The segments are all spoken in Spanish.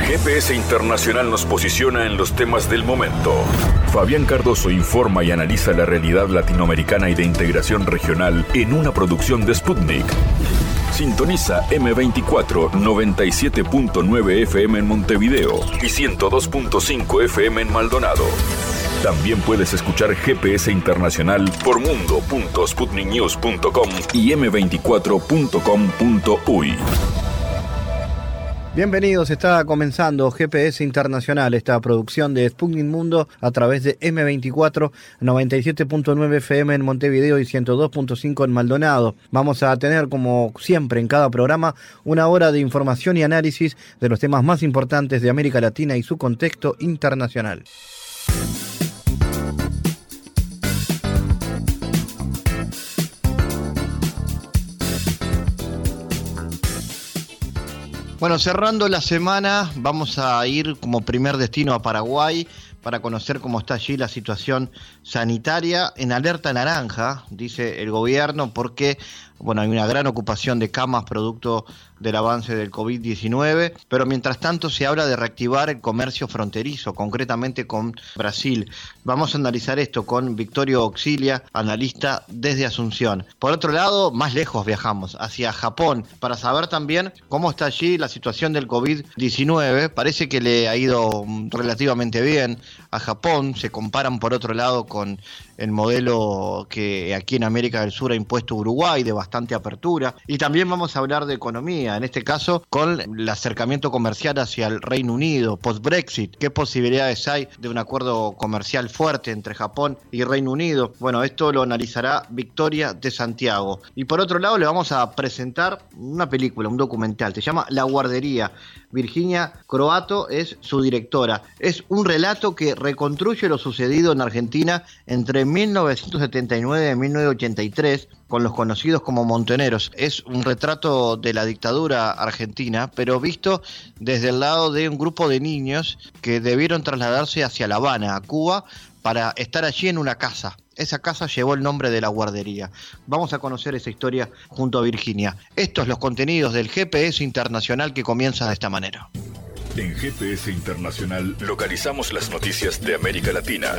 GPS Internacional nos posiciona en los temas del momento. Fabián Cardoso informa y analiza la realidad latinoamericana y de integración regional en una producción de Sputnik. Sintoniza M24 97.9 FM en Montevideo y 102.5 FM en Maldonado. También puedes escuchar GPS Internacional por mundo.sputniknews.com y m24.com.uy. Bienvenidos, está comenzando GPS Internacional, esta producción de Sputnik Mundo a través de M24, 97.9 FM en Montevideo y 102.5 en Maldonado. Vamos a tener, como siempre en cada programa, una hora de información y análisis de los temas más importantes de América Latina y su contexto internacional. Bueno, cerrando la semana, vamos a ir como primer destino a Paraguay para conocer cómo está allí la situación sanitaria. En alerta naranja, dice el gobierno, porque hay una gran ocupación de camas producto del avance del COVID-19, pero mientras tanto se habla de reactivar el comercio fronterizo, concretamente con Brasil. Vamos a analizar esto con Victorio Auxilia, analista desde Asunción. Por otro lado, más lejos viajamos, hacia Japón, para saber también cómo está allí la situación del COVID-19. Parece que le ha ido relativamente bien a Japón. Se comparan, por otro lado, con el modelo que aquí en América del Sur ha impuesto Uruguay, de bastante apertura. Y también vamos a hablar de economía, en este caso con el acercamiento comercial hacia el Reino Unido, post-Brexit. ¿Qué posibilidades hay de un acuerdo comercial fuerte entre Japón y Reino Unido? Bueno, esto lo analizará Victoria de Santiago. Y por otro lado le vamos a presentar una película, un documental, se llama La Guardería. Virginia Croato es su directora. Es un relato que reconstruye lo sucedido en Argentina entre 1979 y 1983 con los conocidos como montoneros. Es un retrato de la dictadura argentina, pero visto desde el lado de un grupo de niños que debieron trasladarse hacia La Habana, a Cuba, para estar allí en una casa. Esa casa llevó el nombre de La Guardería. Vamos a conocer esa historia junto a Virginia. Estos los contenidos del GPS Internacional que comienza de esta manera. En GPS Internacional localizamos las noticias de América Latina.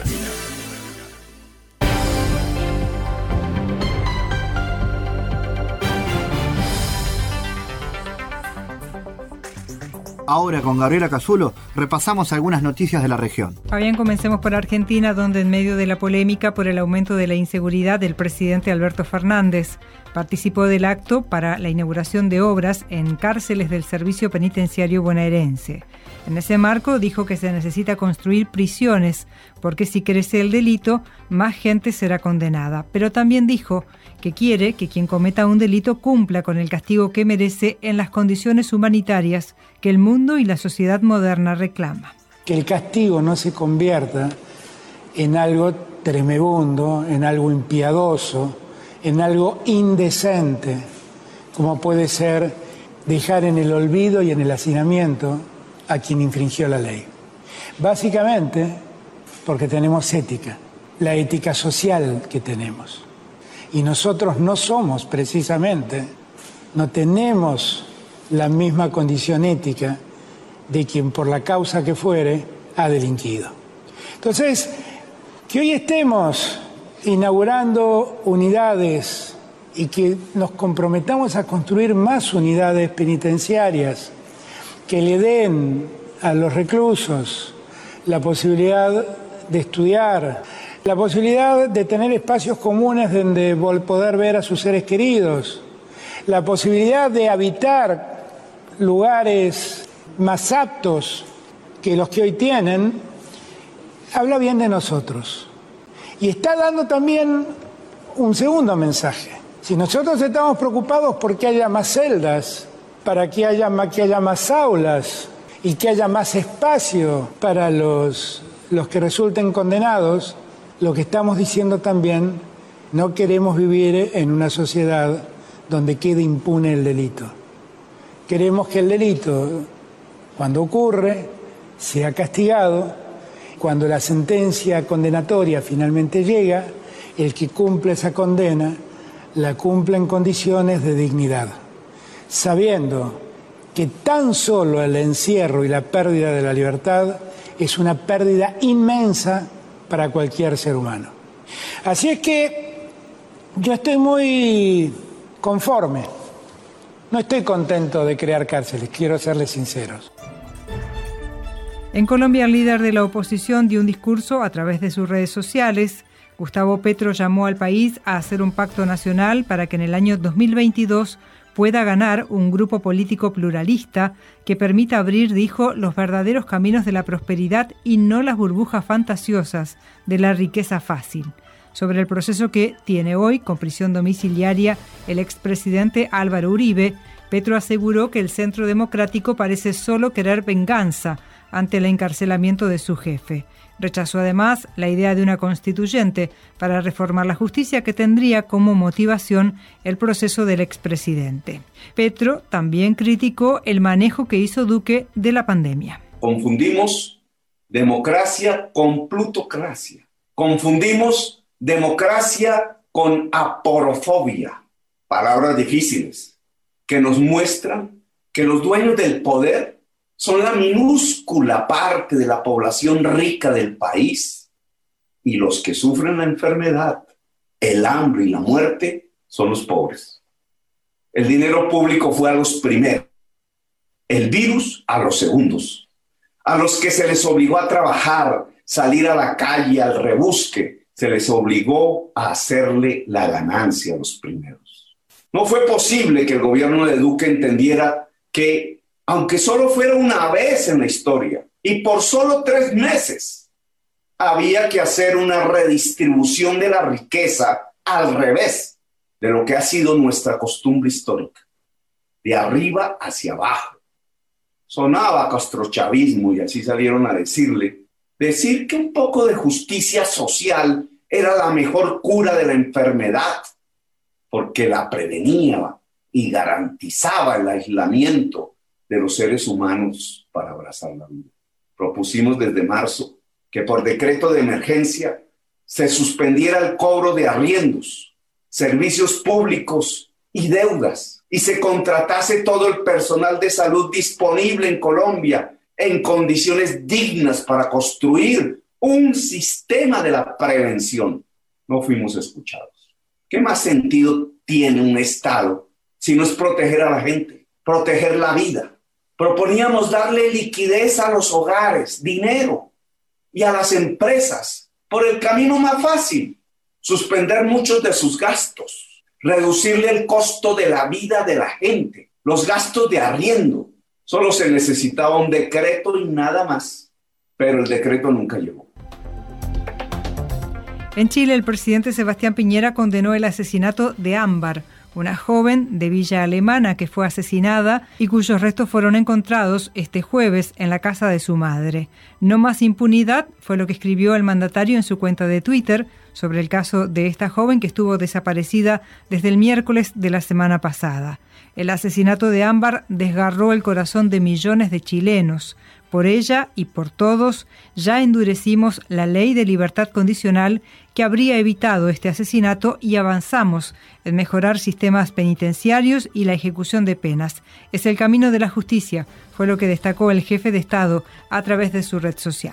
Ahora con Gabriela Casulo repasamos algunas noticias de la región. Fabián, comencemos por Argentina, donde en medio de la polémica por el aumento de la inseguridad, el presidente Alberto Fernández participó del acto para la inauguración de obras en cárceles del Servicio Penitenciario Bonaerense. En ese marco dijo que se necesita construir prisiones, porque si crece el delito, más gente será condenada. Pero también dijo que quiere que quien cometa un delito cumpla con el castigo que merece en las condiciones humanitarias que el mundo y la sociedad moderna reclama. Que el castigo no se convierta en algo tremebundo, en algo impiadoso, en algo indecente, como puede ser dejar en el olvido y en el hacinamiento a quien infringió la ley. Básicamente porque tenemos ética, la ética social que tenemos. Y nosotros no somos precisamente, no tenemos la misma condición ética de quien por la causa que fuere ha delinquido. Entonces, que hoy estemos inaugurando unidades y que nos comprometamos a construir más unidades penitenciarias que le den a los reclusos la posibilidad de estudiar, la posibilidad de tener espacios comunes donde poder ver a sus seres queridos, la posibilidad de habitar lugares más aptos que los que hoy tienen, habla bien de nosotros. Y está dando también un segundo mensaje. Si nosotros estamos preocupados por que haya más celdas, para que haya más aulas y que haya más espacio para los que resulten condenados, lo que estamos diciendo también, no queremos vivir en una sociedad donde quede impune el delito. Queremos que el delito, cuando ocurre, sea castigado. Cuando la sentencia condenatoria finalmente llega, el que cumple esa condena la cumple en condiciones de dignidad, sabiendo que tan solo el encierro y la pérdida de la libertad es una pérdida inmensa para cualquier ser humano. Así es que yo estoy muy conforme. No estoy contento de crear cárceles, quiero serles sinceros. En Colombia, el líder de la oposición dio un discurso a través de sus redes sociales. Gustavo Petro llamó al país a hacer un pacto nacional para que en el año 2022 pueda ganar un grupo político pluralista que permita abrir, dijo, los verdaderos caminos de la prosperidad y no las burbujas fantasiosas de la riqueza fácil. Sobre el proceso que tiene hoy con prisión domiciliaria el expresidente Álvaro Uribe, Petro aseguró que el Centro Democrático parece solo querer venganza ante el encarcelamiento de su jefe. Rechazó además la idea de una constituyente para reformar la justicia que tendría como motivación el proceso del expresidente. Petro también criticó el manejo que hizo Duque de la pandemia. Confundimos democracia con plutocracia. Confundimos democracia con aporofobia. Palabras difíciles que nos muestran que los dueños del poder son la minúscula parte de la población rica del país y los que sufren la enfermedad, el hambre y la muerte son los pobres. El dinero público fue a los primeros, el virus a los segundos, a los que se les obligó a trabajar, salir a la calle, al rebusque, se les obligó a hacerle la ganancia a los primeros. No fue posible que el gobierno de Duque entendiera que aunque solo fuera una vez en la historia y por solo 3 meses, había que hacer una redistribución de la riqueza al revés de lo que ha sido nuestra costumbre histórica, de arriba hacia abajo. Sonaba castrochavismo y así salieron a decir que un poco de justicia social era la mejor cura de la enfermedad, porque la prevenía y garantizaba el aislamiento de los seres humanos para abrazar la vida. Propusimos desde marzo que por decreto de emergencia se suspendiera el cobro de arriendos, servicios públicos y deudas, y se contratase todo el personal de salud disponible en Colombia en condiciones dignas para construir un sistema de la prevención. No fuimos escuchados. ¿Qué más sentido tiene un Estado si no es proteger a la gente, proteger la vida? Proponíamos darle liquidez a los hogares, dinero, y a las empresas por el camino más fácil, suspender muchos de sus gastos, reducirle el costo de la vida de la gente, los gastos de arriendo. Solo se necesitaba un decreto y nada más, pero el decreto nunca llegó. En Chile, el presidente Sebastián Piñera condenó el asesinato de Ámbar, una joven de Villa Alemana que fue asesinada y cuyos restos fueron encontrados este jueves en la casa de su madre. No más impunidad fue lo que escribió el mandatario en su cuenta de Twitter sobre el caso de esta joven que estuvo desaparecida desde el miércoles de la semana pasada. El asesinato de Ámbar desgarró el corazón de millones de chilenos. Por ella y por todos, ya endurecimos la ley de libertad condicional que habría evitado este asesinato y avanzamos en mejorar sistemas penitenciarios y la ejecución de penas. Es el camino de la justicia, fue lo que destacó el jefe de Estado a través de su red social.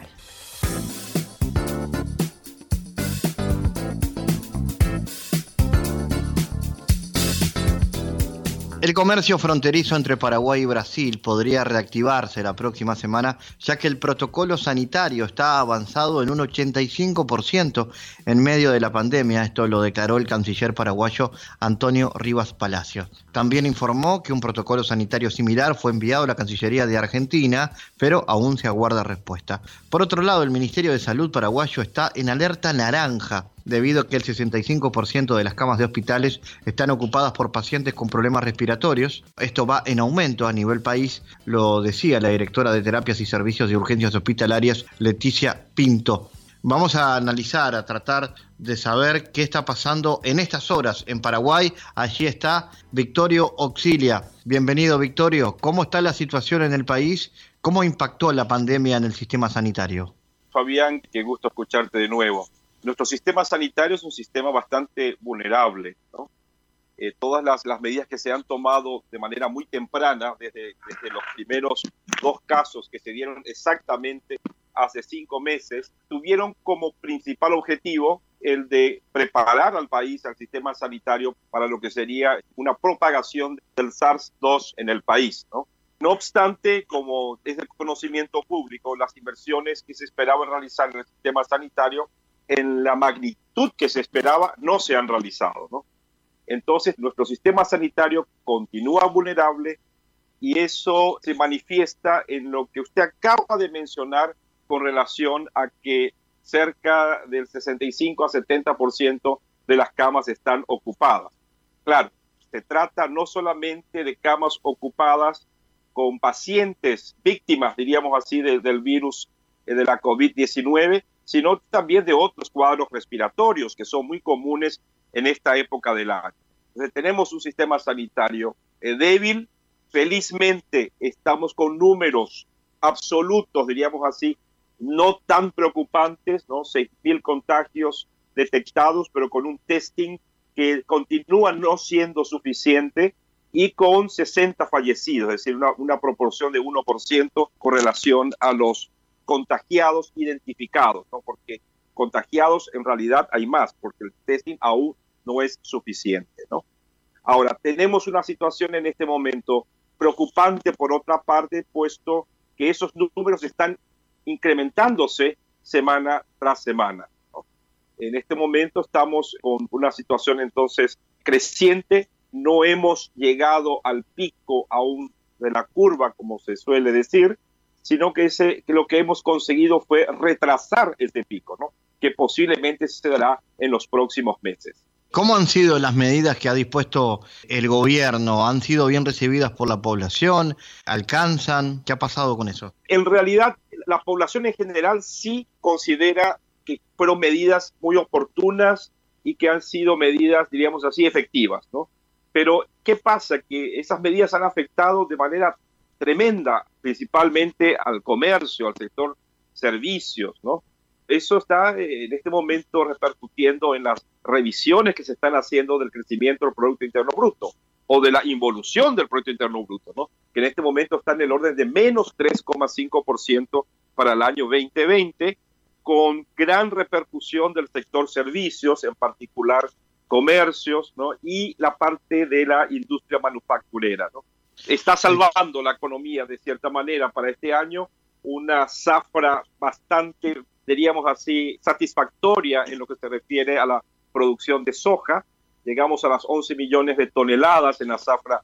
El comercio fronterizo entre Paraguay y Brasil podría reactivarse la próxima semana, ya que el protocolo sanitario está avanzado en un 85% en medio de la pandemia. Esto lo declaró el canciller paraguayo Antonio Rivas Palacio. También informó que un protocolo sanitario similar fue enviado a la Cancillería de Argentina, pero aún se aguarda respuesta. Por otro lado, el Ministerio de Salud paraguayo está en alerta naranja, debido a que el 65% de las camas de hospitales están ocupadas por pacientes con problemas respiratorios. Esto va en aumento a nivel país, lo decía la directora de Terapias y Servicios de Urgencias Hospitalarias, Leticia Pinto. Vamos a analizar, a tratar de saber qué está pasando en estas horas en Paraguay. Allí está Victorio Auxilia. Bienvenido, Victorio. ¿Cómo está la situación en el país? ¿Cómo impactó la pandemia en el sistema sanitario? Fabián, qué gusto escucharte de nuevo. Nuestro sistema sanitario es un sistema bastante vulnerable, ¿no? todas las medidas que se han tomado de manera muy temprana, desde los primeros 2 casos que se dieron exactamente hace 5 meses, tuvieron como principal objetivo el de preparar al país, al sistema sanitario, para lo que sería una propagación del SARS-2 en el país, ¿no? No obstante, como es de conocimiento público, las inversiones que se esperaban realizar en el sistema sanitario, en la magnitud que se esperaba, no se han realizado, ¿no? Entonces, nuestro sistema sanitario continúa vulnerable y eso se manifiesta en lo que usted acaba de mencionar con relación a que cerca del 65 a 70% de las camas están ocupadas. Claro, se trata no solamente de camas ocupadas con pacientes víctimas, diríamos así, del virus de la COVID-19, sino también de otros cuadros respiratorios que son muy comunes en esta época del año. Entonces tenemos un sistema sanitario débil. Felizmente estamos con números absolutos, diríamos así, no tan preocupantes, ¿no? 6.000 contagios detectados, pero con un testing que continúa no siendo suficiente y con 60 fallecidos, es decir, una proporción de 1% con relación a los contagiados identificados, ¿no? Porque contagiados en realidad hay más, porque el testing aún no es suficiente, ¿no? Ahora, tenemos una situación en este momento preocupante por otra parte, puesto que esos números están incrementándose semana tras semana, ¿no? En este momento estamos con una situación entonces creciente, no hemos llegado al pico aún de la curva, como se suele decir, sino que lo que hemos conseguido fue retrasar ese pico, ¿no? Que posiblemente se dará en los próximos meses. ¿Cómo han sido las medidas que ha dispuesto el gobierno? ¿Han sido bien recibidas por la población? ¿Alcanzan? ¿Qué ha pasado con eso? En realidad, la población en general sí considera que fueron medidas muy oportunas y que han sido medidas, diríamos así, efectivas, ¿no? Pero, ¿qué pasa? Que esas medidas han afectado de manera tremenda, principalmente al comercio, al sector servicios, ¿no? Eso está en este momento repercutiendo en las revisiones que se están haciendo del crecimiento del Producto Interno Bruto o de la involución del Producto Interno Bruto, ¿no? Que en este momento está en el orden de menos 3,5% para el año 2020, con gran repercusión del sector servicios, en particular comercios, ¿no? Y la parte de la industria manufacturera, ¿no? Está salvando la economía de cierta manera para este año, una zafra bastante, diríamos así, satisfactoria en lo que se refiere a la producción de soja. Llegamos a las 11 millones de toneladas en la zafra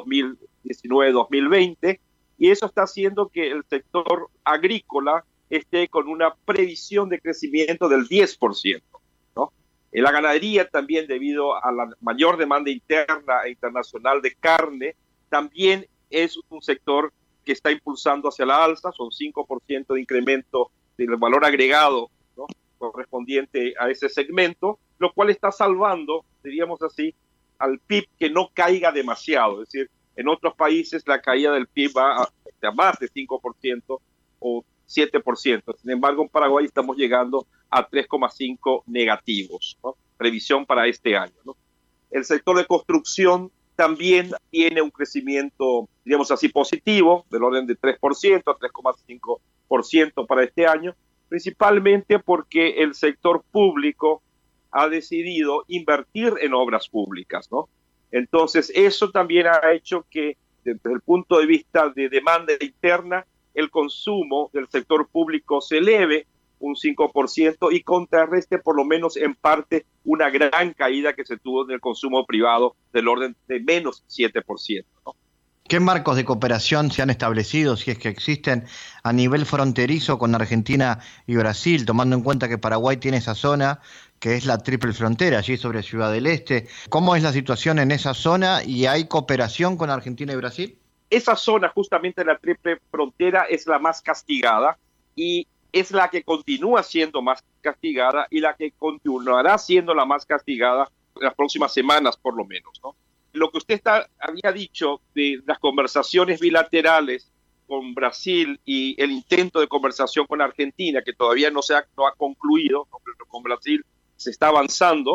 2019-2020 y eso está haciendo que el sector agrícola esté con una previsión de crecimiento del 10%, ¿no? En la ganadería también, debido a la mayor demanda interna e internacional de carne, también es un sector que está impulsando hacia la alza, son 5% de incremento del valor agregado, ¿no? Correspondiente a ese segmento, lo cual está salvando, diríamos así, al PIB que no caiga demasiado. Es decir, en otros países la caída del PIB va a más de 5% o 7%. Sin embargo, en Paraguay estamos llegando a 3,5 negativos, ¿no? Previsión para este año, ¿no? El sector de construcción también tiene un crecimiento, digamos así, positivo, del orden de 3% a 3,5% para este año, principalmente porque el sector público ha decidido invertir en obras públicas, ¿no? Entonces, eso también ha hecho que, desde el punto de vista de demanda interna, el consumo del sector público se eleve un 5% y contrarreste por lo menos en parte una gran caída que se tuvo en el consumo privado del orden de menos 7%, ¿no? ¿Qué marcos de cooperación se han establecido, si es que existen, a nivel fronterizo con Argentina y Brasil, tomando en cuenta que Paraguay tiene esa zona que es la triple frontera, allí sobre Ciudad del Este? ¿Cómo es la situación en esa zona y hay cooperación con Argentina y Brasil? Esa zona, justamente la triple frontera, es la más castigada y es la que continúa siendo más castigada y la que continuará siendo la más castigada en las próximas semanas, por lo menos, ¿no? Lo que usted había dicho de las conversaciones bilaterales con Brasil y el intento de conversación con Argentina, que todavía no ha concluido, ¿no? Pero con Brasil se está avanzando,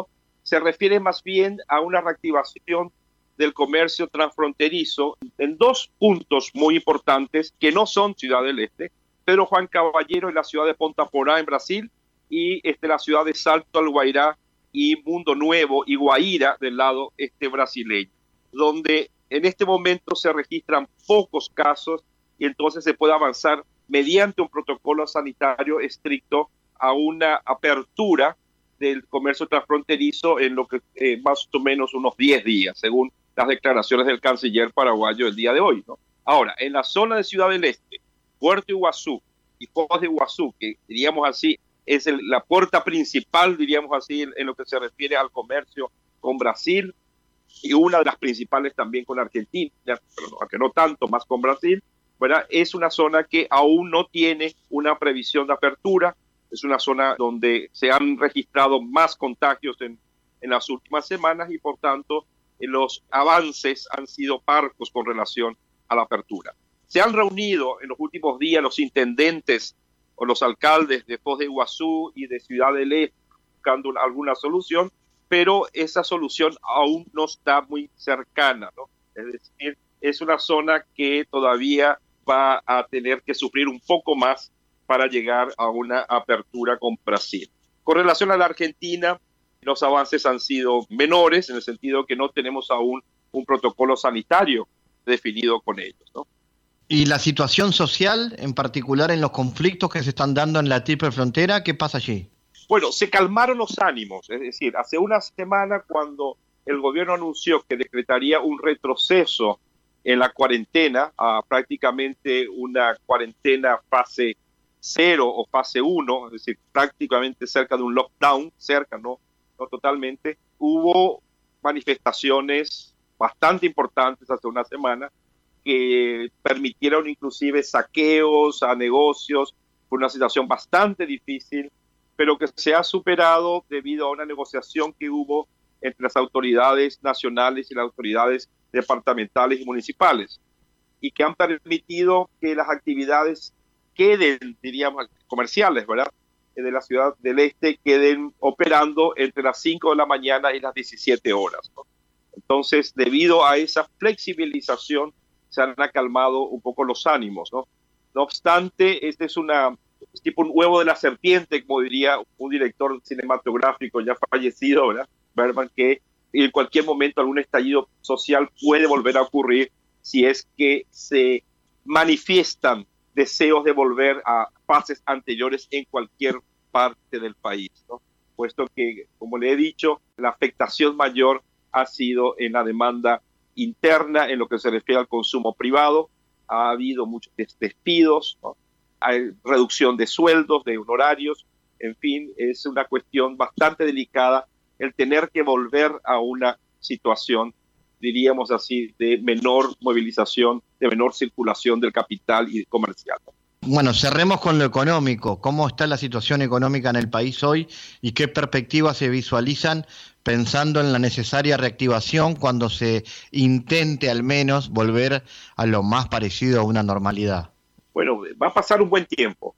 se refiere más bien a una reactivación del comercio transfronterizo en dos puntos muy importantes que no son Ciudad del Este: Pedro Juan Caballero en la ciudad de Ponta Porá en Brasil y la ciudad de Salto al Guairá y Mundo Nuevo y Guaíra del lado brasileño, donde en este momento se registran pocos casos y entonces se puede avanzar mediante un protocolo sanitario estricto a una apertura del comercio transfronterizo en lo que más o menos unos 10 días, según las declaraciones del canciller paraguayo el día de hoy, ¿no? Ahora, en la zona de Ciudad del Este, Puerto Iguazú y Foz de Iguazú, que diríamos así, es la puerta principal, diríamos así, en lo que se refiere al comercio con Brasil, y una de las principales también con Argentina, pero aunque no tanto, más con Brasil, ¿verdad? Es una zona que aún no tiene una previsión de apertura. Es una zona donde se han registrado más contagios en las últimas semanas y por tanto los avances han sido parcos con relación a la apertura. Se han reunido en los últimos días los intendentes o los alcaldes de Foz de Iguazú y de Ciudad del Este buscando alguna solución, pero esa solución aún no está muy cercana, ¿no? Es decir, es una zona que todavía va a tener que sufrir un poco más para llegar a una apertura con Brasil. Con relación a la Argentina, los avances han sido menores, en el sentido que no tenemos aún un protocolo sanitario definido con ellos, ¿no? ¿Y la situación social, en particular en los conflictos que se están dando en la triple frontera, qué pasa allí? Bueno, se calmaron los ánimos, es decir, hace una semana cuando el gobierno anunció que decretaría un retroceso en la cuarentena, a prácticamente una cuarentena fase 0 o fase 1, es decir, prácticamente cerca de un lockdown, cerca, no totalmente, hubo manifestaciones bastante importantes hace una semana que permitieron inclusive saqueos a negocios. Fue una situación bastante difícil, pero que se ha superado debido a una negociación que hubo entre las autoridades nacionales y las autoridades departamentales y municipales, y que han permitido que las actividades queden, diríamos, comerciales, ¿verdad?, de la Ciudad del Este queden operando entre las 5 de la mañana y las 17 horas, ¿no? Entonces, debido a esa flexibilización, se han acalmado un poco los ánimos, ¿no? No obstante, este es tipo un huevo de la serpiente, como diría un director cinematográfico ya fallecido, ¿verdad?, Bergman, que en cualquier momento algún estallido social puede volver a ocurrir si es que se manifiestan deseos de volver a fases anteriores en cualquier parte del país, ¿no? Puesto que, como le he dicho, la afectación mayor ha sido en la demanda interna en lo que se refiere al consumo privado. Ha habido muchos despidos, ¿no? Hay reducción de sueldos, de honorarios, en fin, es una cuestión bastante delicada el tener que volver a una situación, diríamos así, de menor movilización, de menor circulación del capital y comercial. Bueno, cerremos con lo económico. ¿Cómo está la situación económica en el país hoy y qué perspectivas se visualizan pensando en la necesaria reactivación cuando se intente al menos volver a lo más parecido a una normalidad? Bueno, va a pasar un buen tiempo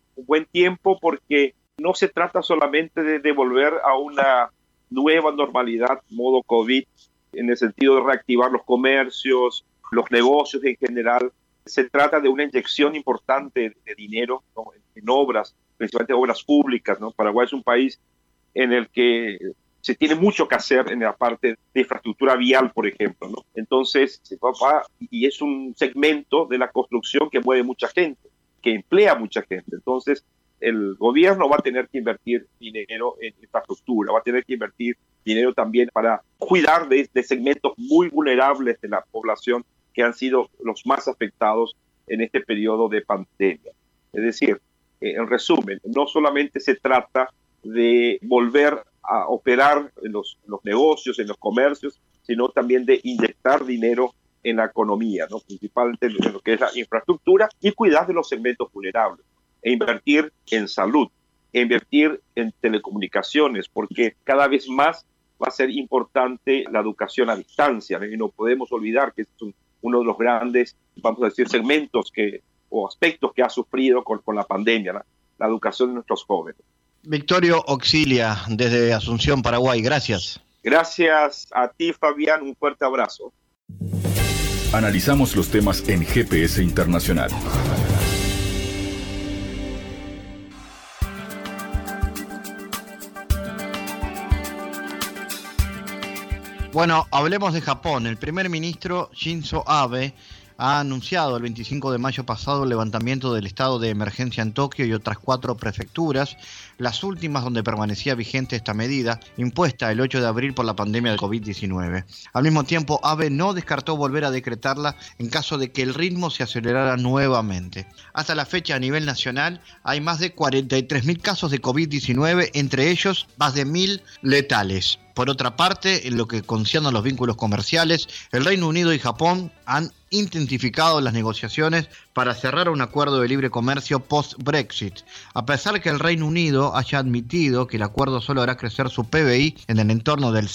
porque no se trata solamente de volver a una nueva normalidad, modo COVID, en el sentido de reactivar los comercios, los negocios en general. Se trata de una inyección importante de dinero, ¿no?, en obras, principalmente obras públicas, ¿no? Paraguay es un país en el que se tiene mucho que hacer en la parte de infraestructura vial, por ejemplo, ¿no? Entonces, y es un segmento de la construcción que mueve mucha gente, que emplea mucha gente. Entonces, el gobierno va a tener que invertir dinero en infraestructura, va a tener que invertir dinero también para cuidar de segmentos muy vulnerables de la población que han sido los más afectados en este periodo de pandemia. Es decir, en resumen, no solamente se trata de volver a operar en los negocios, en los comercios, sino también de inyectar dinero en la economía, ¿no?, principalmente en lo que es la infraestructura, y cuidar de los segmentos vulnerables, e invertir en salud, e invertir en telecomunicaciones, porque cada vez más va a ser importante la educación a distancia, ¿no? Y no podemos olvidar que es uno de los grandes, vamos a decir, segmentos o aspectos que ha sufrido con la pandemia, ¿no?, la educación de nuestros jóvenes. Victorio Oxilia, desde Asunción, Paraguay, gracias. Gracias a ti, Fabián, un fuerte abrazo. Analizamos los temas en GPS Internacional. Bueno, hablemos de Japón. El primer ministro Shinzo Abe ha anunciado el 25 de mayo pasado el levantamiento del estado de emergencia en Tokio y otras 4 prefecturas, las últimas donde permanecía vigente esta medida, impuesta el 8 de abril por la pandemia de COVID-19. Al mismo tiempo, Abe no descartó volver a decretarla en caso de que el ritmo se acelerara nuevamente. Hasta la fecha, a nivel nacional, hay más de 43.000 casos de COVID-19, entre ellos más de 1.000 letales. Por otra parte, en lo que concierne a los vínculos comerciales, el Reino Unido y Japón han intensificado las negociaciones para cerrar un acuerdo de libre comercio post-Brexit. A pesar que el Reino Unido haya admitido que el acuerdo solo hará crecer su PBI en el entorno del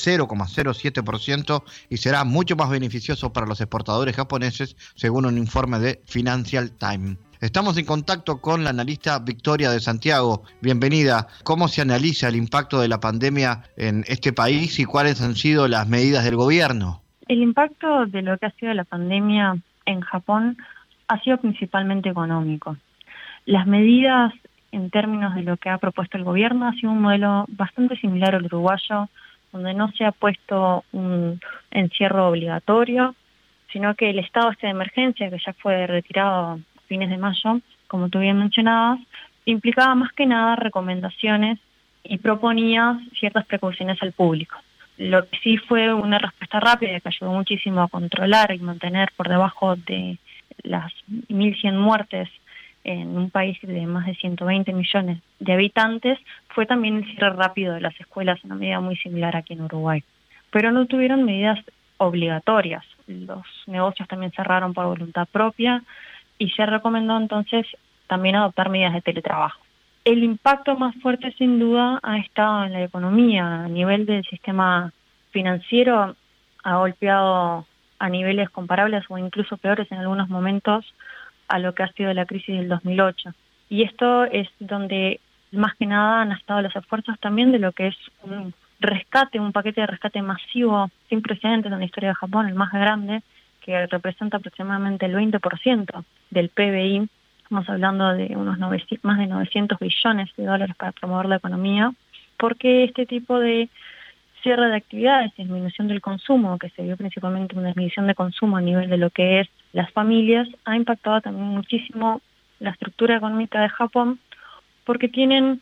0,07% y será mucho más beneficioso para los exportadores japoneses, según un informe de Financial Times. Estamos en contacto con la analista Victoria de Santiago. Bienvenida. ¿Cómo se analiza el impacto de la pandemia en este país y cuáles han sido las medidas del gobierno? El impacto de lo que ha sido la pandemia en Japón ha sido principalmente económico. Las medidas en términos de lo que ha propuesto el gobierno ha sido un modelo bastante similar al uruguayo, donde no se ha puesto un encierro obligatorio, sino que el estado de emergencia, que ya fue retirado fines de mayo, como tú bien mencionabas, implicaba más que nada recomendaciones y proponía ciertas precauciones al público. Lo que sí fue una respuesta rápida que ayudó muchísimo a controlar y mantener por debajo de las 1.100 muertes en un país de más de 120 millones de habitantes, fue también el cierre rápido de las escuelas, una medida muy similar aquí en Uruguay. Pero no tuvieron medidas obligatorias. Los negocios también cerraron por voluntad propia, y se recomendó entonces también adoptar medidas de teletrabajo. El impacto más fuerte sin duda ha estado en la economía. A nivel del sistema financiero ha golpeado a niveles comparables o incluso peores en algunos momentos a lo que ha sido la crisis del 2008. Y esto es donde más que nada han estado los esfuerzos también de lo que es un paquete de rescate masivo sin precedentes en la historia de Japón, el más grande, que representa aproximadamente el 20% del PBI. Estamos hablando de más de 900 billones de dólares para promover la economía, porque este tipo de cierre de actividades y disminución del consumo, que se vio principalmente una disminución de consumo a nivel de lo que es las familias, ha impactado también muchísimo la estructura económica de Japón, porque tienen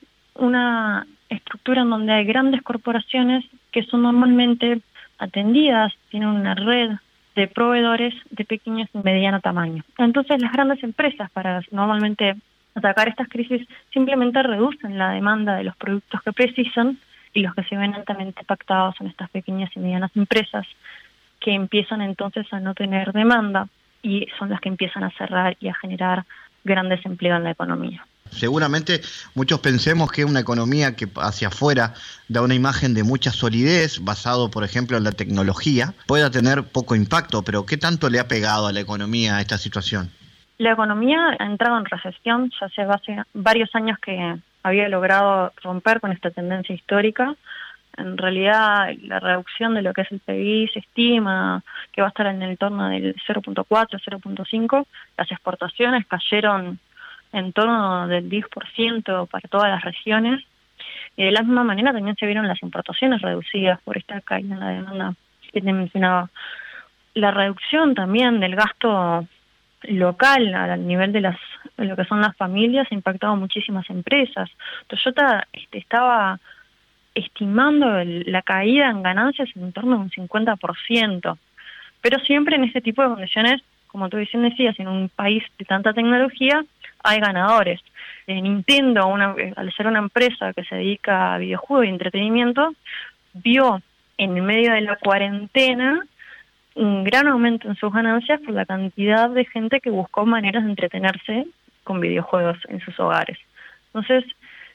una estructura en donde hay grandes corporaciones que son normalmente atendidas, tienen una red de proveedores de pequeño y mediano tamaño. Entonces las grandes empresas, para normalmente atacar estas crisis, simplemente reducen la demanda de los productos que precisan, y los que se ven altamente impactados son estas pequeñas y medianas empresas, que empiezan entonces a no tener demanda y son las que empiezan a cerrar y a generar gran desempleo en la economía. Seguramente muchos pensemos que una economía que hacia afuera da una imagen de mucha solidez, basado por ejemplo en la tecnología, pueda tener poco impacto, pero ¿qué tanto le ha pegado a la economía esta situación? La economía ha entrado en recesión, ya hace varios años que había logrado romper con esta tendencia histórica. En realidad la reducción de lo que es el PIB se estima que va a estar en el torno del 0.4, 0.5, las exportaciones cayeron en torno del 10% para todas las regiones, y de la misma manera también se vieron las importaciones reducidas por esta caída en la demanda que te mencionaba. La reducción también del gasto local al nivel de lo que son las familias ha impactado a muchísimas empresas. Toyota estaba estimando la caída en ganancias en torno a un 50%, pero siempre en este tipo de condiciones, como tú bien decías, en un país de tanta tecnología, hay ganadores. Nintendo, al ser una empresa que se dedica a videojuegos y entretenimiento, vio en el medio de la cuarentena un gran aumento en sus ganancias por la cantidad de gente que buscó maneras de entretenerse con videojuegos en sus hogares. Entonces,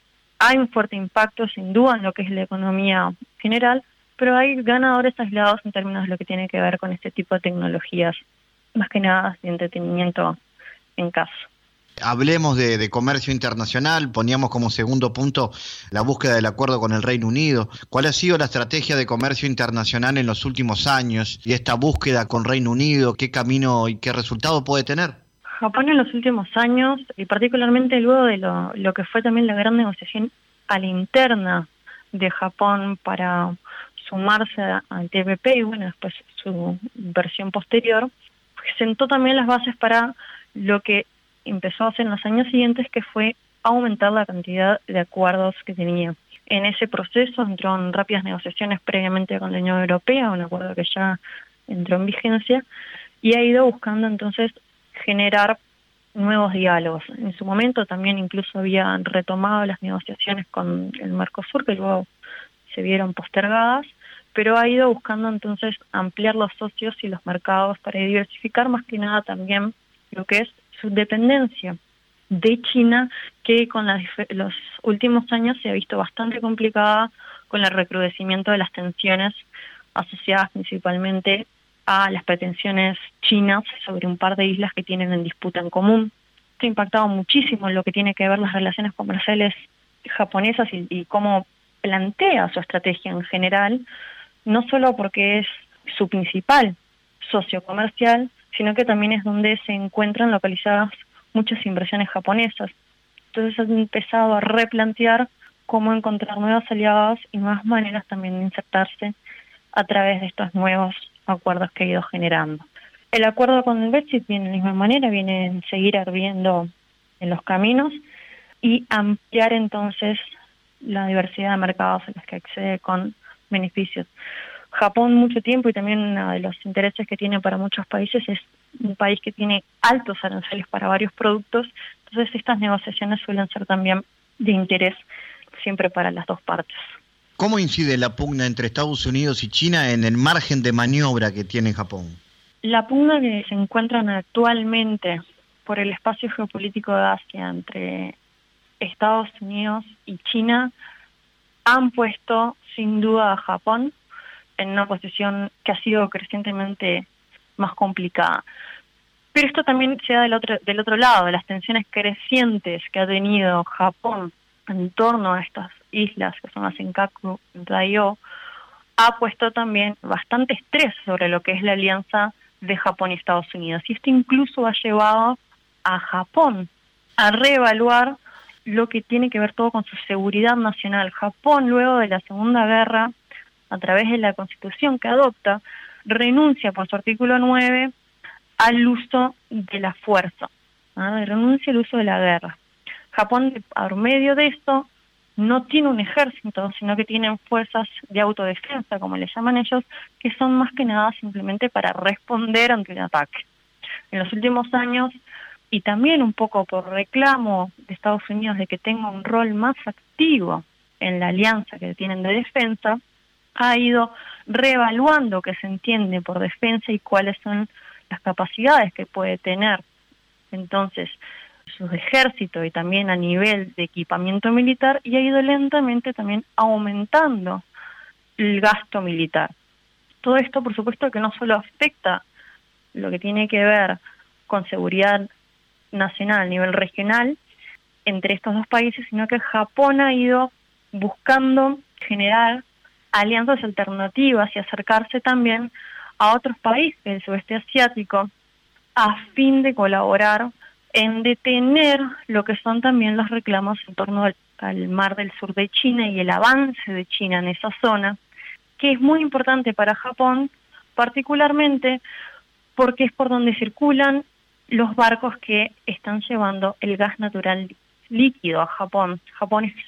hay un fuerte impacto sin duda en lo que es la economía general, pero hay ganadores aislados en términos de lo que tiene que ver con este tipo de tecnologías, más que nada de entretenimiento en casa. Hablemos de comercio internacional, poníamos como segundo punto la búsqueda del acuerdo con el Reino Unido. ¿Cuál ha sido la estrategia de comercio internacional en los últimos años y esta búsqueda con Reino Unido? ¿Qué camino y qué resultado puede tener? Japón en los últimos años, y particularmente luego de lo que fue también la gran negociación a la interna de Japón para sumarse al TPP y bueno, después su versión posterior, sentó también las bases para lo que empezó a hacer en los años siguientes, que fue aumentar la cantidad de acuerdos que tenía. En ese proceso entró en rápidas negociaciones previamente con la Unión Europea, un acuerdo que ya entró en vigencia, y ha ido buscando entonces generar nuevos diálogos. En su momento también incluso habían retomado las negociaciones con el Mercosur, que luego se vieron postergadas, pero ha ido buscando entonces ampliar los socios y los mercados para diversificar más que nada también lo que es su dependencia de China, que con los últimos años se ha visto bastante complicada con el recrudecimiento de las tensiones asociadas principalmente a las pretensiones chinas sobre un par de islas que tienen en disputa en común. Esto ha impactado muchísimo en lo que tiene que ver las relaciones comerciales japonesas y cómo plantea su estrategia en general, no solo porque es su principal socio comercial, sino que también es donde se encuentran localizadas muchas inversiones japonesas. Entonces han empezado a replantear cómo encontrar nuevas aliadas y nuevas maneras también de insertarse a través de estos nuevos acuerdos que ha ido generando. El acuerdo con el Brexit viene de la misma manera, viene en seguir ardiendo en los caminos y ampliar entonces la diversidad de mercados en los que accede con beneficios. Japón mucho tiempo y también uno de los intereses que tiene para muchos países es un país que tiene altos aranceles para varios productos, entonces estas negociaciones suelen ser también de interés siempre para las dos partes. ¿Cómo incide la pugna entre Estados Unidos y China en el margen de maniobra que tiene Japón? La pugna que se encuentran actualmente por el espacio geopolítico de Asia entre Estados Unidos y China han puesto sin duda a Japón en una posición que ha sido crecientemente más complicada. Pero esto también se da del otro lado, las tensiones crecientes que ha tenido Japón en torno a estas islas, que son las Senkaku, Raiyo, ha puesto también bastante estrés sobre lo que es la alianza de Japón y Estados Unidos. Y esto incluso ha llevado a Japón a reevaluar lo que tiene que ver todo con su seguridad nacional. Japón, luego de la Segunda Guerra, a través de la Constitución que adopta, renuncia por su artículo 9 al uso de la fuerza, renuncia al uso de la guerra. Japón, por medio de esto, no tiene un ejército, sino que tienen fuerzas de autodefensa, como le llaman ellos, que son más que nada simplemente para responder ante un ataque. En los últimos años, y también un poco por reclamo de Estados Unidos de que tenga un rol más activo en la alianza que tienen de defensa, ha ido reevaluando qué se entiende por defensa y cuáles son las capacidades que puede tener entonces su ejército y también a nivel de equipamiento militar, y ha ido lentamente también aumentando el gasto militar. Todo esto, por supuesto, que no solo afecta lo que tiene que ver con seguridad nacional a nivel regional entre estos dos países, sino que Japón ha ido buscando generar alianzas alternativas y acercarse también a otros países del sudeste asiático a fin de colaborar en detener lo que son también los reclamos en torno al mar del sur de China y el avance de China en esa zona, que es muy importante para Japón, particularmente porque es por donde circulan los barcos que están llevando el gas natural líquido a Japón. Japón es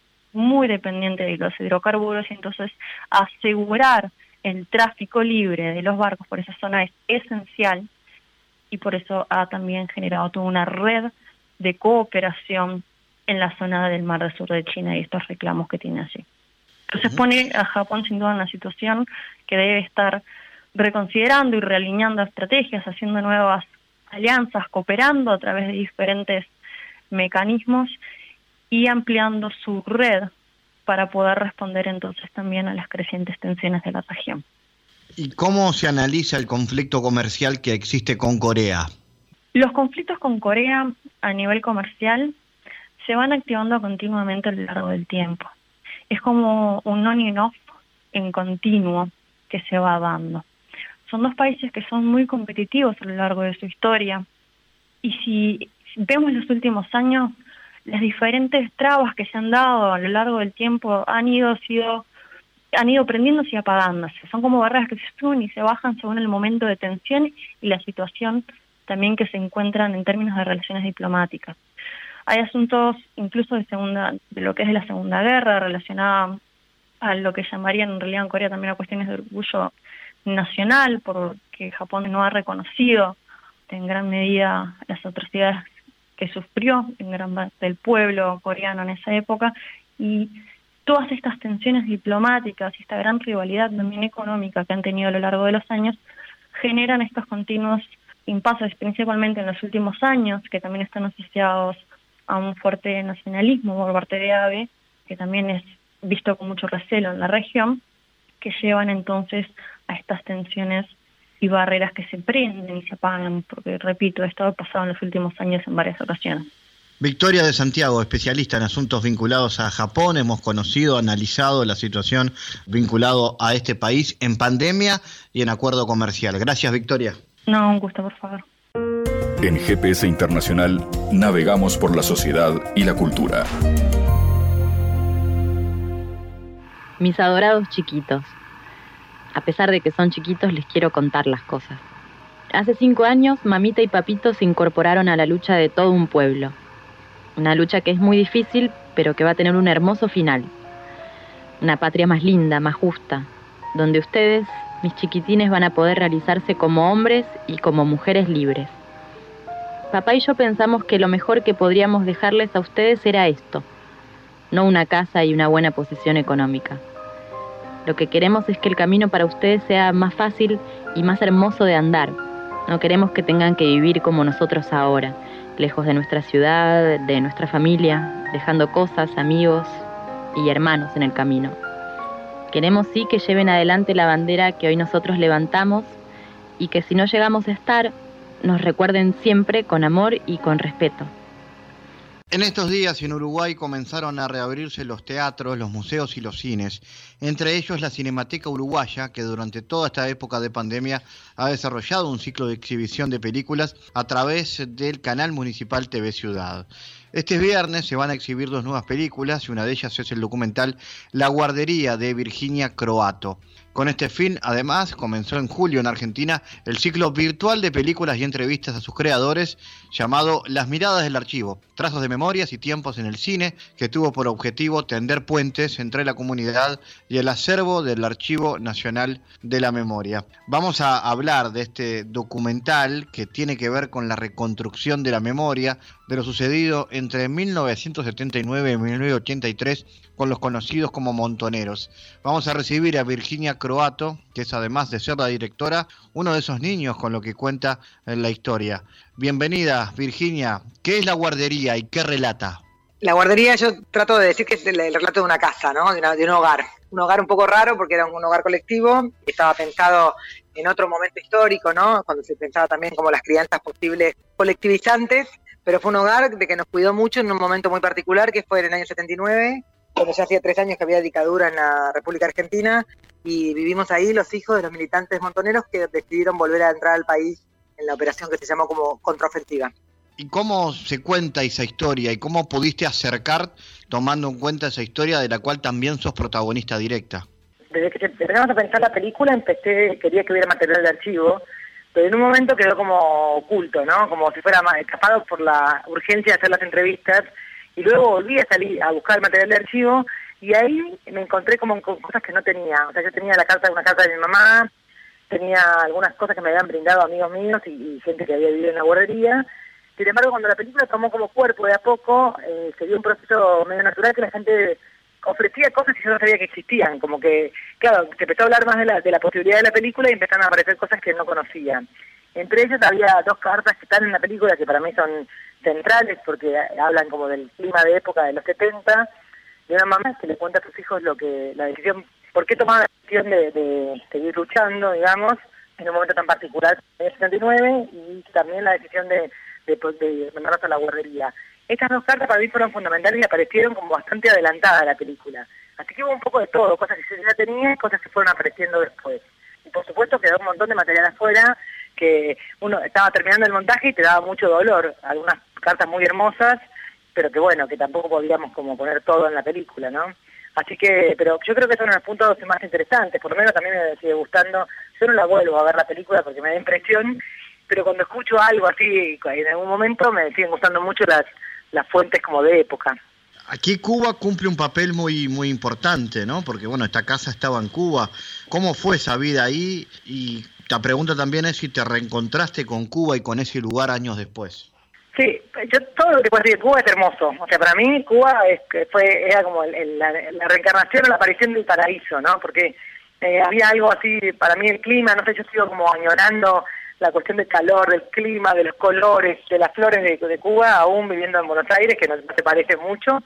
muy dependiente de los hidrocarburos y entonces asegurar el tráfico libre de los barcos por esa zona es esencial, y por eso ha también generado toda una red de cooperación en la zona del mar del sur de China y estos reclamos que tiene allí. Entonces pone a Japón sin duda en una situación que debe estar reconsiderando y realineando estrategias, haciendo nuevas alianzas, cooperando a través de diferentes mecanismos y ampliando su red para poder responder entonces también a las crecientes tensiones de la región. ¿Y cómo se analiza el conflicto comercial que existe con Corea? Los conflictos con Corea a nivel comercial se van activando continuamente a lo largo del tiempo. Es como un on y un off en continuo que se va dando. Son dos países que son muy competitivos a lo largo de su historia. Y si vemos los últimos años, las diferentes trabas que se han dado a lo largo del tiempo han ido prendiéndose y apagándose. Son como barreras que se suben y se bajan según el momento de tensión y la situación también que se encuentran en términos de relaciones diplomáticas. Hay asuntos incluso de lo que es de la Segunda Guerra, relacionada a lo que llamarían en realidad en Corea también a cuestiones de orgullo nacional, porque Japón no ha reconocido en gran medida las atrocidades que sufrió en gran parte del pueblo coreano en esa época, y todas estas tensiones diplomáticas y esta gran rivalidad también económica que han tenido a lo largo de los años generan estos continuos impases, principalmente en los últimos años, que también están asociados a un fuerte nacionalismo por parte de Abe, que también es visto con mucho recelo en la región, que llevan entonces a estas tensiones y barreras que se prenden y se apagan, porque, repito, esto ha pasado en los últimos años en varias ocasiones. Victoria de Santiago, especialista en asuntos vinculados a Japón. Hemos conocido, analizado la situación vinculado a este país en pandemia y en acuerdo comercial. Gracias, Victoria. No, un gusto, por favor. En GPS Internacional navegamos por la sociedad y la cultura. Mis adorados chiquitos. A pesar de que son chiquitos, les quiero contar las cosas. Hace 5 años, mamita y papito se incorporaron a la lucha de todo un pueblo. Una lucha que es muy difícil, pero que va a tener un hermoso final. Una patria más linda, más justa, donde ustedes, mis chiquitines, van a poder realizarse como hombres y como mujeres libres. Papá y yo pensamos que lo mejor que podríamos dejarles a ustedes era esto, no una casa y una buena posición económica. Lo que queremos es que el camino para ustedes sea más fácil y más hermoso de andar. No queremos que tengan que vivir como nosotros ahora, lejos de nuestra ciudad, de nuestra familia, dejando cosas, amigos y hermanos en el camino. Queremos sí que lleven adelante la bandera que hoy nosotros levantamos y que si no llegamos a estar, nos recuerden siempre con amor y con respeto. En estos días en Uruguay comenzaron a reabrirse los teatros, los museos y los cines, entre ellos la Cinemateca Uruguaya, que durante toda esta época de pandemia ha desarrollado un ciclo de exhibición de películas a través del canal municipal TV Ciudad. Este viernes se van a exhibir 2 nuevas películas y una de ellas es el documental La Guardería de Virginia Croato. Con este fin, además, comenzó en julio en Argentina el ciclo virtual de películas y entrevistas a sus creadores llamado Las Miradas del Archivo, trazos de memorias y tiempos en el cine, que tuvo por objetivo tender puentes entre la comunidad y el acervo del Archivo Nacional de la Memoria. Vamos a hablar de este documental que tiene que ver con la reconstrucción de la memoria de lo sucedido entre 1979 y 1983 con los conocidos como montoneros. Vamos a recibir a Virginia Croato, que es, además de ser la directora, uno de esos niños con lo que cuenta en la historia. Bienvenida, Virginia. ¿Qué es La Guardería y qué relata? La guardería, yo trato de decir que es el relato de una casa, ¿no? De un hogar. Un hogar un poco raro porque era un hogar colectivo, estaba pensado en otro momento histórico, ¿no? Cuando se pensaba también como las crianzas posibles colectivizantes, pero fue un hogar de que nos cuidó mucho en un momento muy particular, que fue en el año 79, cuando ya hacía 3 años que había dictadura en la República Argentina, y vivimos ahí los hijos de los militantes montoneros que decidieron volver a entrar al país en la operación que se llamó como contraofensiva. ¿Y cómo se cuenta esa historia y cómo pudiste acercar tomando en cuenta esa historia de la cual también sos protagonista directa? Desde que empezamos a pensar la película quería que hubiera material de archivo, pero en un momento quedó como oculto, ¿no? Como si fuera más escapado por la urgencia de hacer las entrevistas, y luego volví a salir a buscar material de archivo y ahí me encontré como con cosas que no tenía. O sea, yo tenía una carta de mi mamá, tenía algunas cosas que me habían brindado amigos míos y gente que había vivido en la guardería. Sin embargo, cuando la película tomó como cuerpo de a poco, se dio un proceso medio natural que la gente ofrecía cosas que yo no sabía que existían, como que, claro, se empezó a hablar más de la posibilidad de la película y empezaron a aparecer cosas que no conocían. Entre ellas había 2 cartas que están en la película que para mí son centrales porque hablan como del clima de época de los 70, de una mamá que le cuenta a sus hijos la decisión, por qué tomaba la decisión de seguir luchando, digamos, en un momento tan particular en el 79, y también la decisión de de mandarnos a la guardería. Estas 2 cartas para mí fueron fundamentales y aparecieron como bastante adelantada a la película. Así que hubo un poco de todo, cosas que yo ya tenía y cosas que fueron apareciendo después. Y por supuesto quedó un montón de material afuera que uno estaba terminando el montaje y te daba mucho dolor. Algunas cartas muy hermosas, pero que bueno, que tampoco podíamos como poner todo en la película, ¿no? Así que, pero yo creo que son los puntos más interesantes, por lo menos también me sigue gustando. Yo no la vuelvo a ver la película porque me da impresión, pero cuando escucho algo así, en algún momento me siguen gustando mucho las fuentes como de época. Aquí Cuba cumple un papel muy importante, ¿no? Porque bueno, esta casa estaba en Cuba. ¿Cómo fue esa vida ahí? Y la pregunta también es si te reencontraste con Cuba y con ese lugar años después. Sí, yo todo lo que puedo decir de Cuba es hermoso. O sea, para mí Cuba era como la reencarnación o la aparición del paraíso, ¿no? Porque había algo así, para mí el clima, no sé, yo sigo como añorando la cuestión del calor, del clima, de los colores, de las flores de Cuba, aún viviendo en Buenos Aires, que no se parece mucho.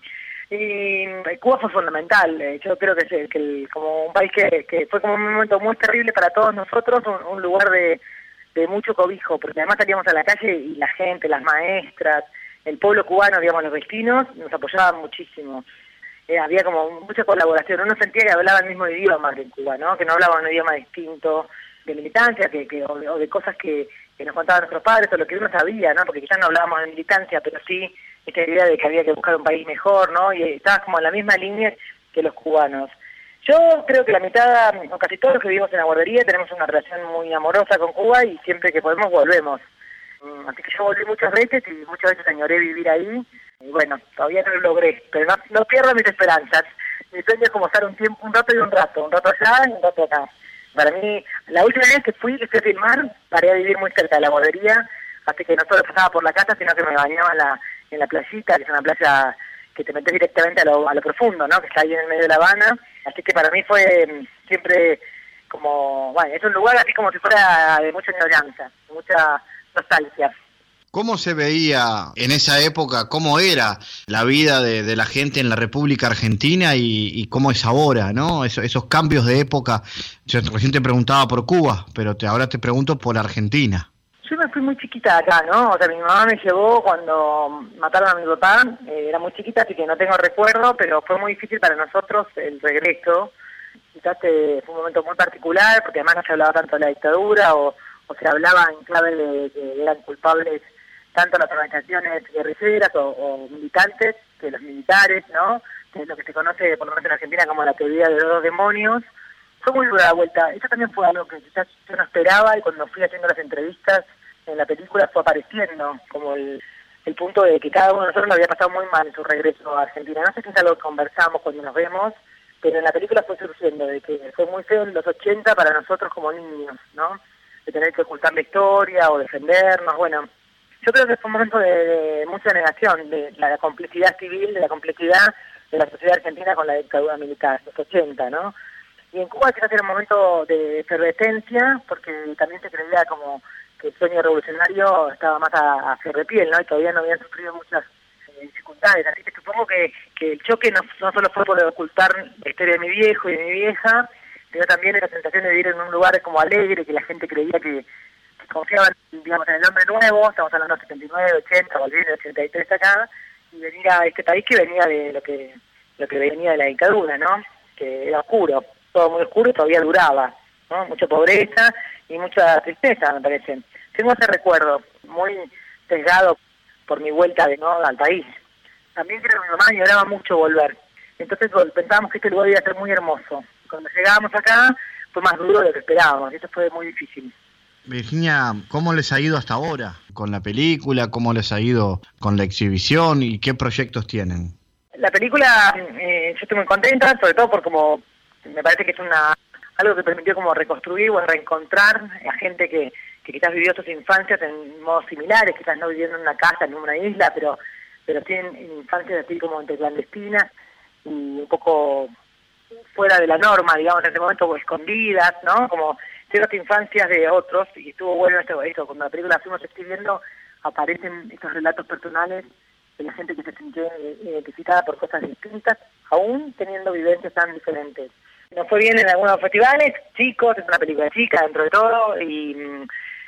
Y Cuba fue fundamental. Yo creo que como un país que fue como un momento muy terrible para todos nosotros, un lugar de mucho cobijo, porque además salíamos a la calle y la gente, las maestras, el pueblo cubano, digamos, los vecinos, nos apoyaban muchísimo. Había como mucha colaboración, uno sentía que hablaba el mismo idioma que en Cuba, ¿no? Que no hablaban un idioma distinto de militancia, o de cosas que nos contaban nuestros padres, o lo que uno sabía, ¿no? Porque quizás no hablábamos de militancia, pero sí esta idea de que había que buscar un país mejor, ¿no? Y estaba como en la misma línea que los cubanos. Yo creo que la mitad, o casi todos los que vivimos en la guardería, tenemos una relación muy amorosa con Cuba y siempre que podemos volvemos. Así que yo volví muchas veces y muchas veces añoré vivir ahí. Y bueno, todavía no lo logré, pero no pierdo mis esperanzas. Mi sueño es como estar un rato y un rato allá y un rato acá. Para mí, la última vez que fui a filmar, paré a vivir muy cerca de la guardería, así que no solo pasaba por la casa, sino que me bañaba en la playita, que es una playa que te metes directamente a lo profundo, ¿no? Que está ahí en el medio de La Habana. Así que para mí fue siempre como, bueno, es un lugar así como si fuera de mucha añoranza, mucha nostalgia. ¿Cómo se veía en esa época, cómo era la vida de la gente en la República Argentina y cómo es ahora, ¿no? Esos cambios de época. Yo recién te preguntaba por Cuba, pero ahora te pregunto por Argentina. Yo me fui muy chiquita acá, ¿no? O sea, mi mamá me llevó cuando mataron a mi papá, era muy chiquita, así que no tengo recuerdo, pero fue muy difícil para nosotros el regreso. Quizás fue un momento muy particular, porque además no se hablaba tanto de la dictadura, o se hablaba en clave de que eran culpables tanto las organizaciones guerrilleras o militantes que los militares, ¿no? Que es lo que se conoce, por lo menos en Argentina, como la teoría de los 2 demonios. Fue muy dura la vuelta. Eso también fue algo que quizás yo no esperaba, y cuando fui haciendo las entrevistas en la película fue apareciendo como el punto de que cada uno de nosotros lo había pasado muy mal en su regreso a Argentina. No sé si es algo que conversamos cuando nos vemos, pero en la película fue surgiendo de que fue muy feo en los 80 para nosotros como niños, ¿no? De tener que ocultar la historia o defendernos. Bueno, yo creo que fue un momento de mucha negación de la complejidad civil, de la complejidad de la sociedad argentina con la dictadura militar, los 80, ¿no? Y en Cuba quizás era un momento de efervescencia, porque también se creía como que el sueño revolucionario estaba más a flor de piel, ¿no? Y todavía no habían sufrido muchas dificultades. Así que supongo que el choque no solo fue por ocultar la historia de mi viejo y de mi vieja, sino también la sensación de vivir en un lugar como alegre, que la gente creía que confiaban, digamos, en el hombre nuevo. Estamos hablando de 79, 80, volví en el 83 acá, y venir a este país que venía de lo que venía de la dictadura, ¿no? Que era oscuro, todo muy oscuro y todavía duraba, ¿no? Mucha pobreza y mucha tristeza, me parece. Tengo ese recuerdo muy sesgado por mi vuelta al país. También creo que mi mamá añoraba mucho volver. Entonces pensábamos que este lugar iba a ser muy hermoso. Cuando llegábamos acá fue más duro de lo que esperábamos, y eso fue muy difícil. Virginia, ¿cómo les ha ido hasta ahora con la película? ¿Cómo les ha ido con la exhibición? ¿Y qué proyectos tienen? La película, yo estoy muy contenta, sobre todo por como me parece que es algo que permitió como reconstruir o reencontrar a gente que quizás vivió sus infancias en modos similares, quizás no viviendo en una casa, en una isla, pero tienen infancias así como entre clandestinas y un poco fuera de la norma, digamos, en ese momento, o escondidas, ¿no? Como ciertas infancias de otros, y estuvo bueno eso, cuando la película fuimos escribiendo, aparecen estos relatos personales de la gente que se sintió identificada por cosas distintas, aún teniendo vivencias tan diferentes. Nos fue bien en algunos festivales chicos, es una película chica dentro de todo, y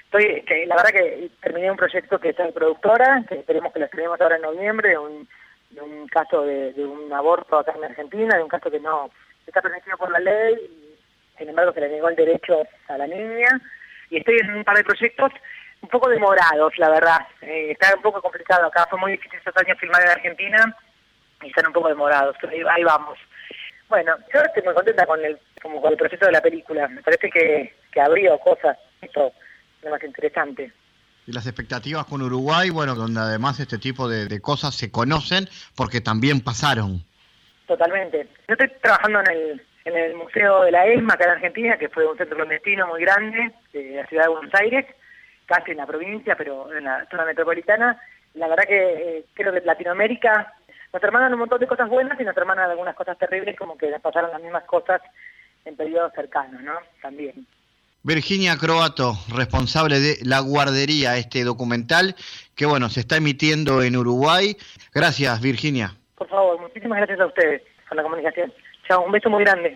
la verdad que terminé un proyecto que está de productora, que esperemos que lo estrenemos ahora en noviembre, de un caso de un aborto acá en Argentina, de un caso que no está permitido por la ley, y sin embargo se le negó el derecho a la niña, y estoy en un par de proyectos un poco demorados, la verdad. Está un poco complicado acá, fue muy difícil estos años filmar en Argentina, y están un poco demorados, pero ahí vamos. Bueno, yo estoy muy contenta con el proceso de la película, me parece que abrió cosas, esto es lo más interesante. Y las expectativas con Uruguay, bueno, donde además este tipo de cosas se conocen porque también pasaron. Totalmente. Yo estoy trabajando en el Museo de la ESMA acá en Argentina, que fue un centro clandestino muy grande de la ciudad de Buenos Aires, casi en la provincia, pero en la zona metropolitana. La verdad que creo que Latinoamérica nos hermanan un montón de cosas buenas y nos hermanan algunas cosas terribles, como que nos pasaron las mismas cosas en periodos cercanos, ¿no? También. Virginia Croato, responsable de La Guardería, este documental que, bueno, se está emitiendo en Uruguay. Gracias, Virginia. Por favor, muchísimas gracias a ustedes por la comunicación. Chao, un beso muy grande.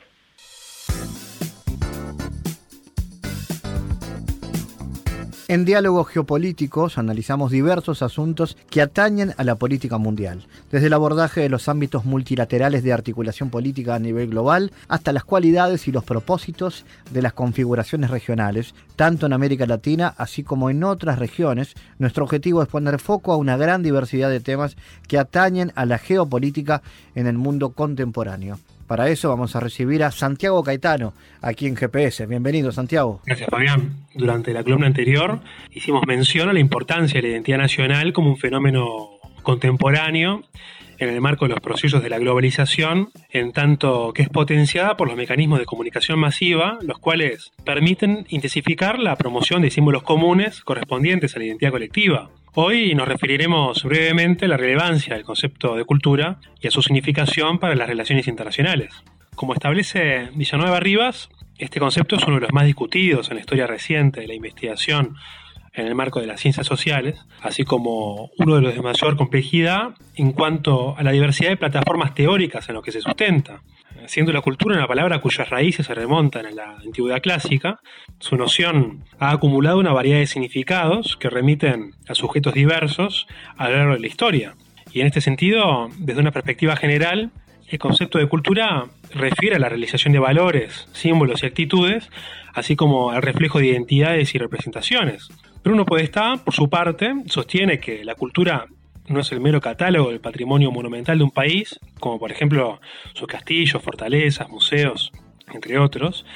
En Diálogos Geopolíticos analizamos diversos asuntos que atañen a la política mundial, desde el abordaje de los ámbitos multilaterales de articulación política a nivel global hasta las cualidades y los propósitos de las configuraciones regionales, tanto en América Latina así como en otras regiones. Nuestro objetivo es poner foco a una gran diversidad de temas que atañen a la geopolítica en el mundo contemporáneo. Para eso vamos a recibir a Santiago Caetano, aquí en GPS. Bienvenido, Santiago. Gracias, Fabián. Durante la columna anterior hicimos mención a la importancia de la identidad nacional como un fenómeno contemporáneo en el marco de los procesos de la globalización, en tanto que es potenciada por los mecanismos de comunicación masiva, los cuales permiten intensificar la promoción de símbolos comunes correspondientes a la identidad colectiva. Hoy nos referiremos brevemente a la relevancia del concepto de cultura y a su significación para las relaciones internacionales. Como establece Villanueva Rivas, este concepto es uno de los más discutidos en la historia reciente de la investigación en el marco de las ciencias sociales, así como uno de los de mayor complejidad en cuanto a la diversidad de plataformas teóricas en los que se sustenta. Siendo la cultura una palabra cuyas raíces se remontan a la antigüedad clásica, su noción ha acumulado una variedad de significados que remiten a sujetos diversos a lo largo de la historia. Y en este sentido, desde una perspectiva general, el concepto de cultura refiere a la realización de valores, símbolos y actitudes, así como al reflejo de identidades y representaciones. Bruno Podestá, por su parte, sostiene que la cultura no es el mero catálogo del patrimonio monumental de un país, como por ejemplo sus castillos, fortalezas, museos, entre otros,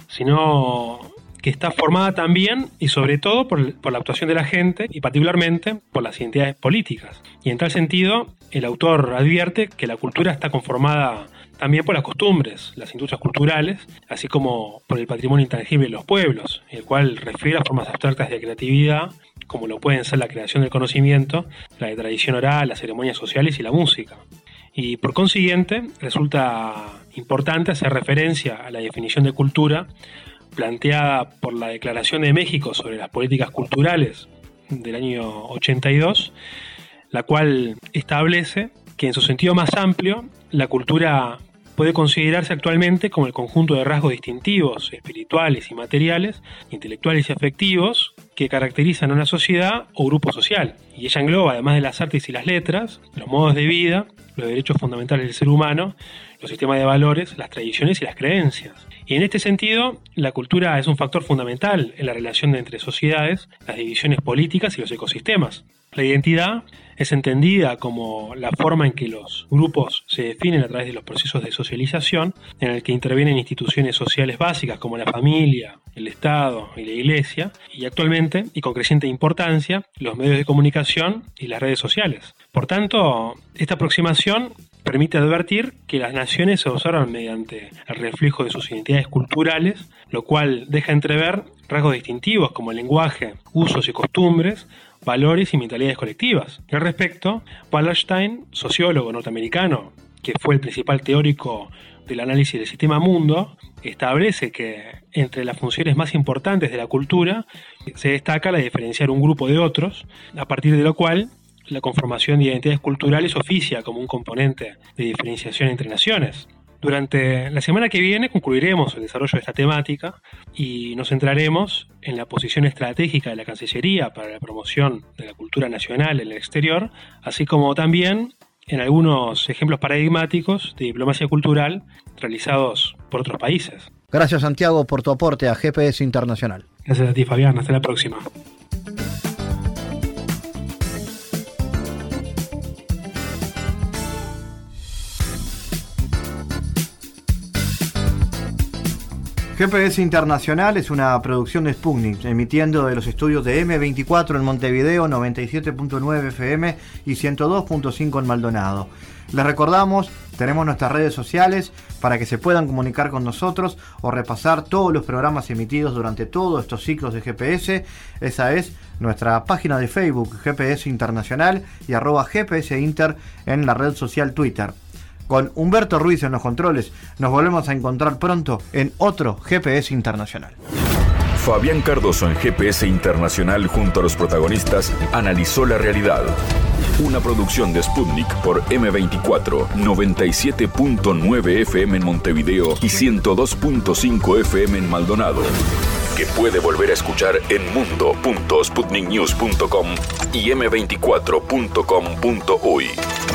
sino que está formada también y sobre todo por la actuación de la gente y particularmente por las identidades políticas. Y en tal sentido, el autor advierte que la cultura está conformada también por las costumbres, las industrias culturales, así como por el patrimonio intangible de los pueblos, el cual refiere a formas abstractas de creatividad, como lo pueden ser la creación del conocimiento, la de tradición oral, las ceremonias sociales y la música. Y por consiguiente, resulta importante hacer referencia a la definición de cultura planteada por la Declaración de México sobre las políticas culturales del año 82, la cual establece que en su sentido más amplio, la cultura puede considerarse actualmente como el conjunto de rasgos distintivos, espirituales y materiales, intelectuales y afectivos, que caracterizan a una sociedad o grupo social. Y ella engloba, además de las artes y las letras, los modos de vida, los derechos fundamentales del ser humano, los sistemas de valores, las tradiciones y las creencias. Y en este sentido, la cultura es un factor fundamental en la relación entre sociedades, las divisiones políticas y los ecosistemas. La identidad es entendida como la forma en que los grupos se definen a través de los procesos de socialización, en el que intervienen instituciones sociales básicas como la familia, el Estado y la Iglesia, y actualmente, y con creciente importancia, los medios de comunicación y las redes sociales. Por tanto, esta aproximación permite advertir que las naciones se observan mediante el reflejo de sus identidades culturales, lo cual deja entrever rasgos distintivos como el lenguaje, usos y costumbres, valores y mentalidades colectivas. Al respecto, Wallerstein, sociólogo norteamericano, que fue el principal teórico del análisis del sistema mundo, establece que entre las funciones más importantes de la cultura se destaca la de diferenciar un grupo de otros, a partir de lo cual la conformación de identidades culturales oficia como un componente de diferenciación entre naciones. Durante la semana que viene concluiremos el desarrollo de esta temática y nos centraremos en la posición estratégica de la Cancillería para la promoción de la cultura nacional en el exterior, así como también en algunos ejemplos paradigmáticos de diplomacia cultural realizados por otros países. Gracias, Santiago, por tu aporte a GPS Internacional. Gracias a ti, Fabián. Hasta la próxima. GPS Internacional es una producción de Sputnik, emitiendo de los estudios de M24 en Montevideo, 97.9 FM y 102.5 en Maldonado. Les recordamos, tenemos nuestras redes sociales para que se puedan comunicar con nosotros o repasar todos los programas emitidos durante todos estos ciclos de GPS. Esa es nuestra página de Facebook, GPS Internacional, y @GPS Inter en la red social Twitter. Con Humberto Ruiz en los controles, nos volvemos a encontrar pronto en otro GPS Internacional. Fabián Cardoso en GPS Internacional junto a los protagonistas analizó la realidad. Una producción de Sputnik por M24, 97.9 FM en Montevideo y 102.5 FM en Maldonado. Que puede volver a escuchar en mundo.sputniknews.com y m24.com.uy.